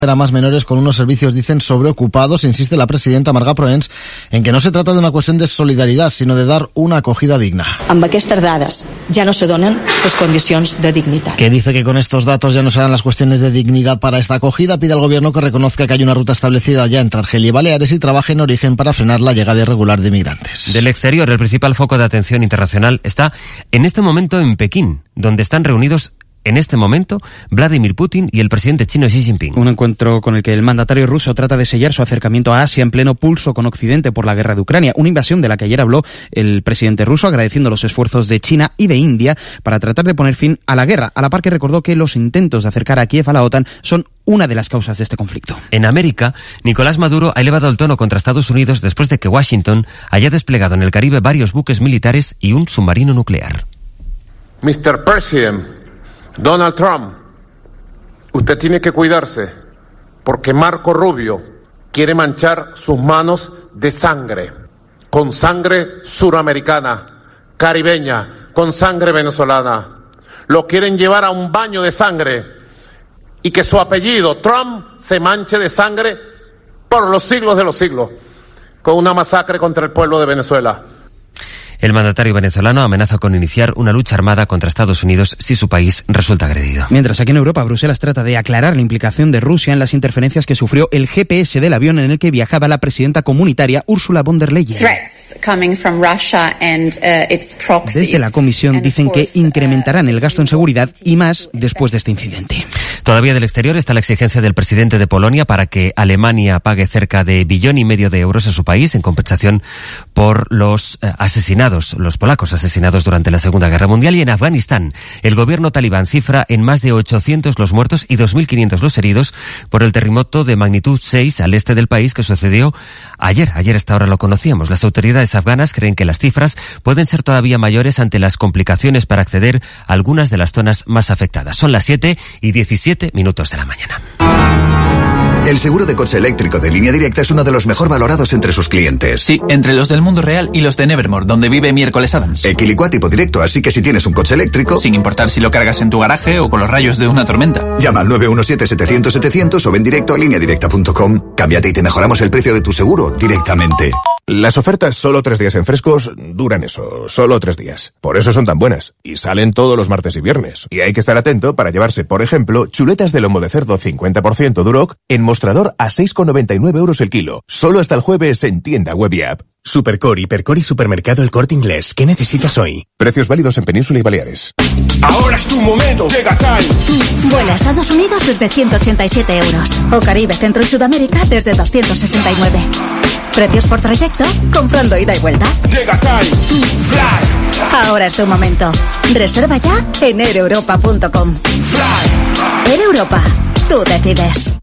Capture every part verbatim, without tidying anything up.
a más menores con unos servicios, dicen, sobreocupados. Insiste la presidenta Marga Proens en que no se trata de una cuestión de solidaridad, sino de dar una acogida digna. Amb aquestes dades ja no se donen les condicions de dignitat. Que dice que con estos datos ya no se dan las cuestiones de dignidad para esta acogida. Pide al gobierno que reconozca que hay una ruta establecida ya entre Argelia y Baleares y trabaje en origen para frenar la llegada irregular de migrantes. Del exterior, el principal foco de atención internacional está en este momento en Pekín, donde están reunidos en este momento Vladimir Putin y el presidente chino Xi Jinping. Un encuentro con el que el mandatario ruso trata de sellar su acercamiento a Asia en pleno pulso con Occidente por la guerra de Ucrania. Una invasión de la que ayer habló el presidente ruso, agradeciendo los esfuerzos de China y de India para tratar de poner fin a la guerra, a la par que recordó que los intentos de acercar a Kiev a la OTAN son una de las causas de este conflicto. En América, Nicolás Maduro ha elevado el tono contra Estados Unidos después de que Washington haya desplegado en el Caribe varios buques militares y un submarino nuclear. mister President Donald Trump, usted tiene que cuidarse porque Marco Rubio quiere manchar sus manos de sangre, con sangre suramericana, caribeña, con sangre venezolana. Lo quieren llevar a un baño de sangre y que su apellido, Trump, se manche de sangre por los siglos de los siglos, con una masacre contra el pueblo de Venezuela. El mandatario venezolano amenaza con iniciar una lucha armada contra Estados Unidos si su país resulta agredido. Mientras aquí en Europa, Bruselas trata de aclarar la implicación de Rusia en las interferencias que sufrió el G P S del avión en el que viajaba la presidenta comunitaria Ursula von der Leyen. Desde la Comisión dicen que incrementarán el gasto en seguridad y más después de este incidente. Todavía del exterior está la exigencia del presidente de Polonia para que Alemania pague cerca de billón y medio de euros a su país en compensación por los eh, asesinados los polacos asesinados durante la Segunda Guerra Mundial. Y en Afganistán, el gobierno talibán cifra en más de ochocientos los muertos y dos mil quinientos los heridos por el terremoto de magnitud seis al este del país que sucedió ayer. Ayer a esta hora lo conocíamos. Las autoridades afganas creen que las cifras pueden ser todavía mayores ante las complicaciones para acceder a algunas de las zonas más afectadas. Son las siete y diecisiete minutos de la mañana. El seguro de coche eléctrico de Línea Directa es uno de los mejor valorados entre sus clientes. Sí, entre los del mundo real y los de Nevermore, donde vive Miércoles Adams. Equilicua tipo directo, así que si tienes un coche eléctrico... Sin importar si lo cargas en tu garaje o con los rayos de una tormenta. Llama al nueve uno siete, setecientos, setecientos o ven directo a línea directa punto com. Cámbiate y te mejoramos el precio de tu seguro directamente. Las ofertas solo tres días en Frescos duran eso, solo tres días. Por eso son tan buenas. Y salen todos los martes y viernes. Y hay que estar atento para llevarse, por ejemplo, chuletas de lomo de cerdo cincuenta por ciento Duroc en mostrador a seis con noventa y nueve euros el kilo. Solo hasta el jueves en tienda web y app. Supercore, Hipercore y Supermercado El Corte Inglés. ¿Qué necesitas hoy? Precios válidos en Península y Baleares. Ahora es tu momento. Llega Kai. Vuela a Estados Unidos desde ciento ochenta y siete euros. O Caribe, Centro y Sudamérica desde doscientos sesenta y nueve. Precios por trayecto, comprando ida y vuelta. Llega Kai. Fly. Ahora es tu momento. Reserva ya en air europa punto com. Fly. Air Europa. Tú decides.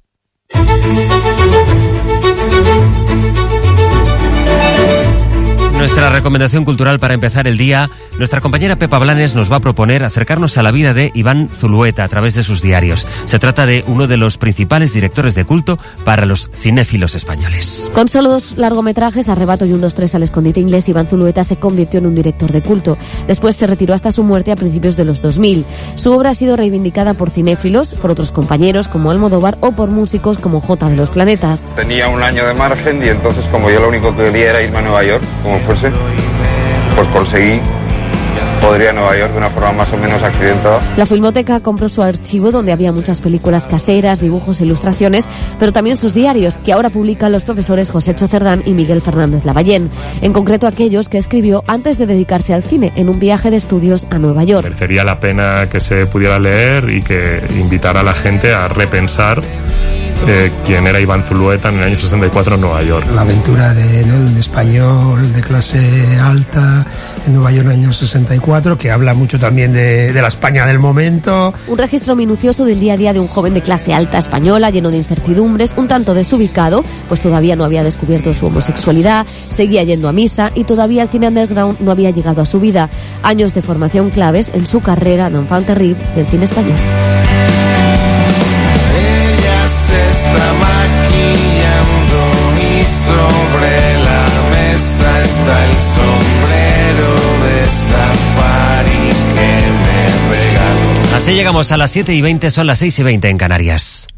Nuestra recomendación cultural para empezar el día, nuestra compañera Pepa Blanes nos va a proponer acercarnos a la vida de Iván Zulueta a través de sus diarios. Se trata de uno de los principales directores de culto para los cinéfilos españoles. Con solo dos largometrajes, Arrebato y un dos tres al escondite inglés, Iván Zulueta se convirtió en un director de culto. Después se retiró hasta su muerte a principios de los dos mil. Su obra ha sido reivindicada por cinéfilos, por otros compañeros como Almodóvar o por músicos como Jota de los Planetas. Tenía un año de margen y entonces, como yo lo único que quería era irme a Nueva York, como fuese, pues conseguí poder ir a Nueva York de una forma más o menos accidentada. La Filmoteca compró su archivo donde había muchas películas caseras, dibujos e ilustraciones, pero también sus diarios, que ahora publican los profesores José Cerdán y Miguel Fernández Lavallén. En concreto aquellos que escribió antes de dedicarse al cine, en un viaje de estudios a Nueva York. Merecería la pena que se pudiera leer y que invitara a la gente a repensar Eh, quién era Iván Zulueta en el año sesenta y cuatro en Nueva York. La aventura de, ¿no?, de un español de clase alta en Nueva York en el año sesenta y cuatro, que habla mucho también de, de la España del momento. Un registro minucioso del día a día de un joven de clase alta española, lleno de incertidumbres, un tanto desubicado, pues todavía no había descubierto su homosexualidad, seguía yendo a misa y todavía el cine underground no había llegado a su vida. Años de formación claves en su carrera d'enfant terrible del cine español. Está maquillando y sobre la mesa está el sombrero de safari que me regaló. Así llegamos a las siete y veinte, son las seis y veinte en Canarias.